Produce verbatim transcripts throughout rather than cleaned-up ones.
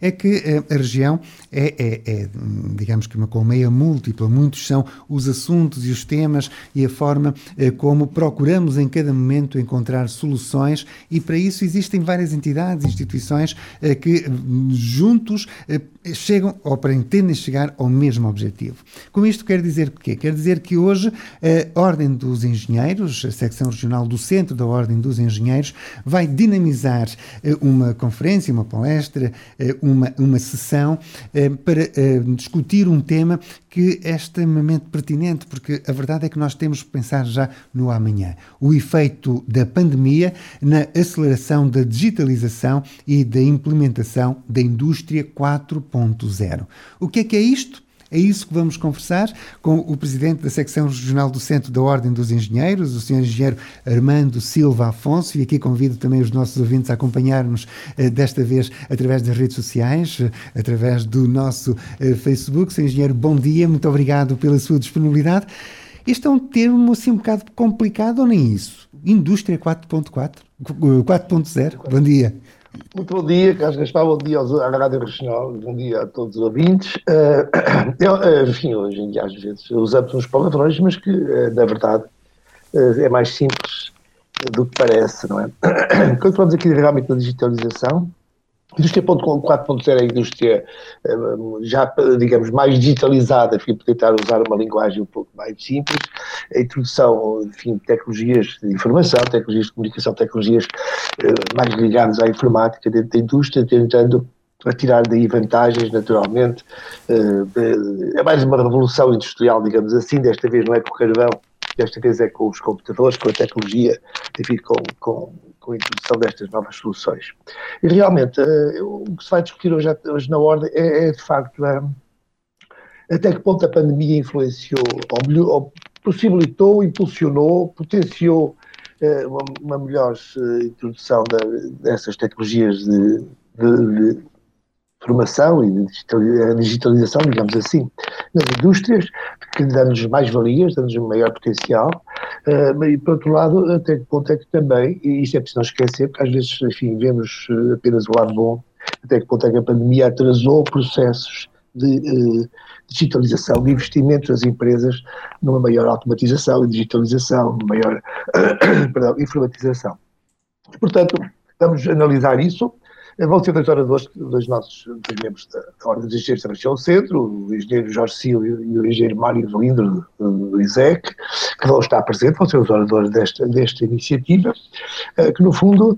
é que a região é, é, é, digamos que uma colmeia múltipla, muitos são os assuntos e os temas e a forma como procuramos em cada momento encontrar soluções, e para isso existem várias entidades, instituições que juntos chegam ou pretendem chegar ao mesmo objetivo. Com isto quer dizer o quê? Quer dizer que hoje a Ordem dos Engenheiros, a secção regional do Centro da Ordem dos Engenheiros, vai dinamizar uma conferência, uma palestra, uma, uma sessão para discutir um tema que é extremamente pertinente, porque a verdade é que nós temos que pensar já no amanhã. O efeito da pandemia na aceleração da digitalização e da implementação da indústria quatro ponto zero. O que é que é isto? É isso que vamos conversar com o Presidente da Secção Regional do Centro da Ordem dos Engenheiros, o senhor Engenheiro Armando Silva Afonso, e aqui convido também os nossos ouvintes a acompanhar-nos eh, desta vez através das redes sociais, eh, através do nosso eh, Facebook. senhor Engenheiro, bom dia, muito obrigado pela sua disponibilidade. Este é um termo assim um bocado complicado, ou nem isso? Indústria quatro ponto quatro, quatro ponto zero, bom dia. Muito bom dia, Carlos Gaspar, bom dia aos, à Rádio Regional, bom dia a todos os ouvintes. Uh, eu, uh, enfim, hoje em dia às vezes usamos uns palavrões, mas que, uh, na verdade, uh, é mais simples do que parece, não é? Quando falamos aqui realmente da digitalização, a indústria quatro ponto zero é a indústria uh, já, digamos, mais digitalizada, enfim, para tentar usar uma linguagem um pouco mais simples, a introdução, enfim, de tecnologias de informação, tecnologias de comunicação, tecnologias uh, mais ligadas à informática dentro da indústria, tentando tirar daí vantagens, naturalmente. Uh, uh, é mais uma revolução industrial, digamos assim, desta vez não é com o carvão, desta vez é com os computadores, com a tecnologia, enfim, com... com com a introdução destas novas soluções. E realmente, uh, o que se vai discutir hoje, hoje na Ordem é, é de facto, uh, até que ponto a pandemia influenciou, ou, melhor, ou possibilitou, impulsionou, potenciou uh, uma, uma melhor uh, introdução da, dessas tecnologias de, de, de formação e de digitalização, digamos assim, nas indústrias, que dão-nos mais valias, dão-nos um maior potencial, uh, e por outro lado, até que ponto é que também, e isto é preciso não esquecer, porque às vezes, enfim, vemos apenas o lado bom, até que ponto é que a pandemia atrasou processos de uh, digitalização, de investimentos das empresas numa maior automatização e digitalização, maior perdão, informatização. Portanto, vamos analisar isso. Vão ser dois oradores, dois nossos dois membros da, da Ordem dos Engenheiros da Região Centro, o engenheiro Jorge Cílio e o engenheiro Mário Velindro do, do I S E C, que vão estar presentes, vão ser os oradores desta, desta iniciativa, que no fundo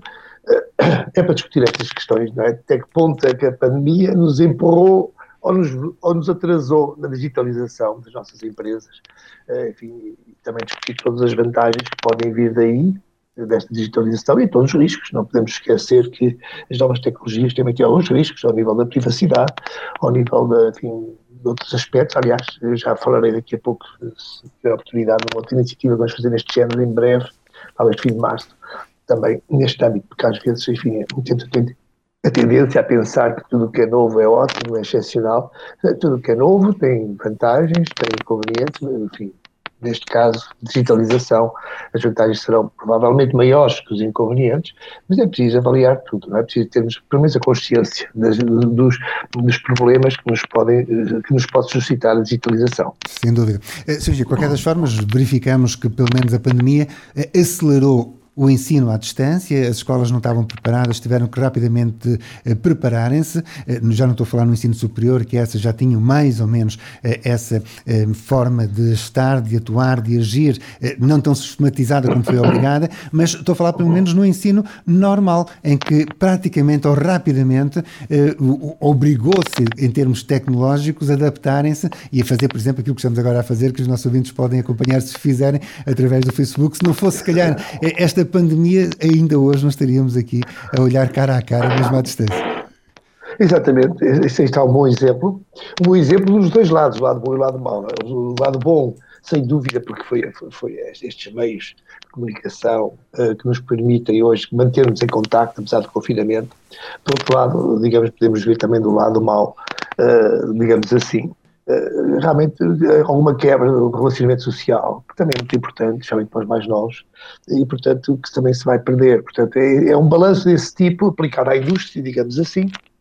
é para discutir estas questões, não é? Até que ponto é que a pandemia nos empurrou ou nos, ou nos atrasou na digitalização das nossas empresas, enfim, e também discutir todas as vantagens que podem vir daí, desta digitalização e todos os riscos. Não podemos esquecer que as novas tecnologias também têm alguns riscos ao nível da privacidade, ao nível de, enfim, de outros aspectos. Aliás, eu já falarei daqui a pouco, se tiver a oportunidade, de uma outra iniciativa que vamos fazer neste género em breve, talvez fim de março, também neste âmbito, porque às vezes, enfim, tento ter a tendência a pensar que tudo o que é novo é ótimo, é excepcional. Tudo o que é novo tem vantagens, tem inconvenientes, enfim. Neste caso, digitalização, as vantagens serão provavelmente maiores que os inconvenientes, mas é preciso avaliar tudo, não é? É preciso termos, pelo menos, a consciência das, dos, dos problemas que nos, podem, que nos pode suscitar a digitalização. Sem dúvida. Senhor, de qualquer das formas, verificamos que, pelo menos, a pandemia acelerou o ensino à distância, as escolas não estavam preparadas, tiveram que rapidamente eh, prepararem-se, eh, já não estou a falar no ensino superior, que essas já tinham mais ou menos eh, essa eh, forma de estar, de atuar, de agir, eh, não tão sistematizada como foi obrigada, mas estou a falar pelo menos no ensino normal, em que praticamente ou rapidamente eh, obrigou-se, em termos tecnológicos, a adaptarem-se e a fazer, por exemplo, aquilo que estamos agora a fazer, que os nossos ouvintes podem acompanhar se fizerem através do Facebook. Se não fosse, se calhar, esta pandemia, ainda hoje não estaríamos aqui a olhar cara a cara, mesmo à distância. Exatamente, este está um bom exemplo, um bom exemplo dos dois lados, o lado bom e o lado mau. O lado bom, sem dúvida, porque foi, foi, foi estes meios de comunicação uh, que nos permitem hoje mantermos em contacto, apesar do confinamento. Por outro lado, digamos, podemos ver também do lado mau, uh, digamos assim, Uh, realmente uh, alguma quebra do relacionamento social, que também é muito importante, especialmente para os mais novos, e portanto que também se vai perder. Portanto é, é um balanço desse tipo aplicado à indústria, digamos assim,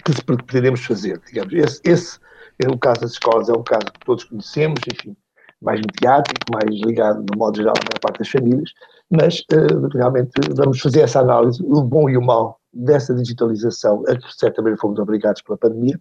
que se pretendemos fazer, digamos. Esse, esse é o caso das escolas, é um caso que todos conhecemos, enfim, mais mediático, mais ligado, de modo geral, à maior parte das famílias, mas uh, realmente vamos fazer essa análise, o bom e o mau dessa digitalização, a que certamente fomos obrigados pela pandemia,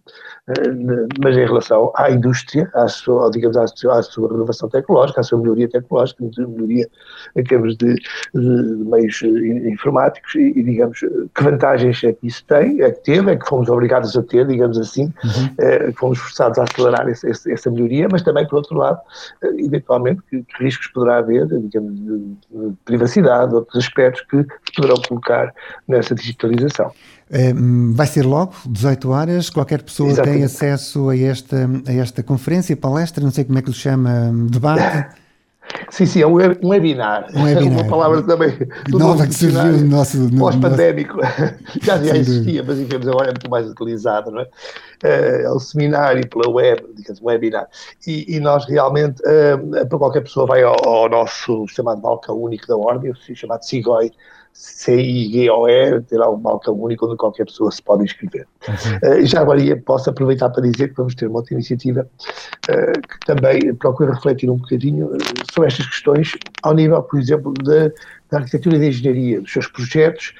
uh, mas em relação à indústria, à sua, digamos, à sua, à sua renovação tecnológica, à sua melhoria tecnológica, melhoria em termos de, de meios informáticos e, e, digamos, que vantagens é que isso tem, é que teve, é que fomos obrigados a ter, digamos assim, uhum. uh, fomos forçados a acelerar esse, esse, essa melhoria, mas também, por outro lado, uh, eventualmente, que, que riscos poderá haver, digamos, de, de privacidade, outros aspectos que se poderão colocar nessa digitalização. É, vai ser logo, dezoito horas, qualquer pessoa Exatamente. Tem acesso a esta, a esta conferência, palestra, não sei como é que se chama, debate? Sim, sim, é um webinar. Um webinar. Uma palavra também nova que surgiu no nosso... Pós-pandémico. Nosso... Já, já existia, mas enfim, agora é muito mais utilizado, não é? É o seminário pela web, digamos, webinar. E, e nós realmente, uh, para qualquer pessoa, vai ao, ao nosso chamado balcão único da Ordem, chamado SIGOI, C I G O E, terá um balcão único onde qualquer pessoa se pode inscrever. Uhum. Uh, já agora posso aproveitar para dizer que vamos ter uma outra iniciativa uh, que também procura refletir um bocadinho uh, sobre estas questões ao nível, por exemplo, da, da arquitetura e da engenharia, dos seus projetos,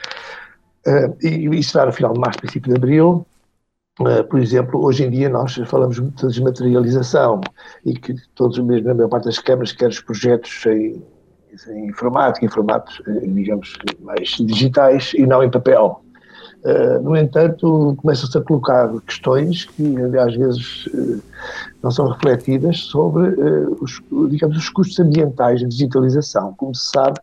uh, e isso será no final de março, princípio de abril. Uh, por exemplo, hoje em dia nós falamos muito de desmaterialização e que todos, mesmo na maior parte das câmaras, quer os projetos em em informática, em formatos, digamos, mais digitais e não em papel. Uh, no entanto, começam-se a colocar questões que, às vezes, uh, não são refletidas sobre, uh, os, digamos, os custos ambientais da digitalização. Como se sabe,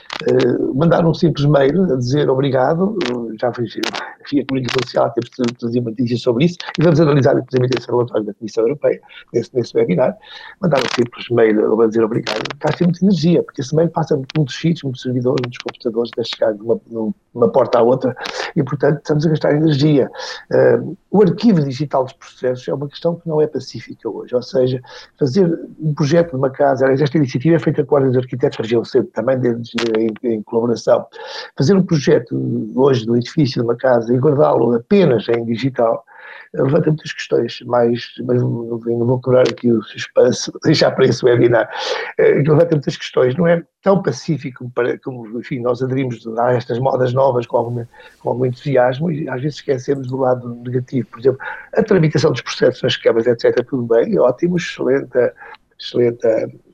uh, mandar um simples mail a dizer obrigado, uh, já foi via comunicação social, temos de trazer uma notícia sobre isso, e vamos analisar, inclusive, esse relatório da Comissão Europeia, nesse, nesse webinar, mandar um simples mail a dizer obrigado, gasta muita energia, porque esse mail passa muitos sítios, muitos servidores, muitos computadores, deve chegar de uma, de uma porta à outra, e, portanto, estamos a gastar energia. Uh, o arquivo digital dos processos é uma questão que não é pacífica hoje, ou seja, fazer um projeto de uma casa, esta iniciativa é feita com a Ordem dos Arquitetos da Região Centro, também de, em, em colaboração, fazer um projeto hoje do edifício de uma casa e guardá-lo apenas em digital, levanta muitas questões, mais, mas não vou quebrar aqui o suspense, deixar para esse webinar, levanta muitas questões, não é tão pacífico para, como, enfim, nós aderimos a estas modas novas com algum, com algum entusiasmo e às vezes esquecemos do lado negativo, por exemplo, a tramitação dos processos nas câmaras, etcétera, tudo bem, ótimo, excelente, excelente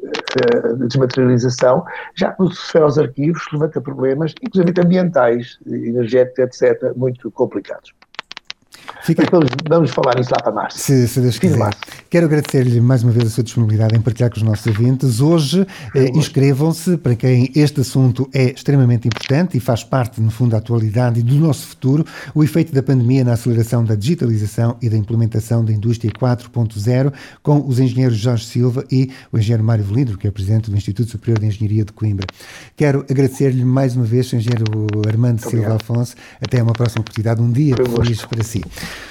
uh, desmaterialização, já que no que se refere aos arquivos levanta problemas, inclusive ambientais, energéticos, etcétera, muito complicados. Fica... Vamos, vamos falar nisso lá para março. Se, se Deus quiser. Quero agradecer-lhe mais uma vez a sua disponibilidade em partilhar com os nossos ouvintes. Hoje, eh, inscrevam-se, para quem este assunto é extremamente importante e faz parte, no fundo, da atualidade e do nosso futuro, o efeito da pandemia na aceleração da digitalização e da implementação da indústria quatro ponto zero, com os engenheiros Jorge Silva e o engenheiro Mário Velindro, que é presidente do Instituto Superior de Engenharia de Coimbra. Quero agradecer-lhe mais uma vez, engenheiro Armando Silva Afonso. Até uma próxima oportunidade. Um dia feliz para si.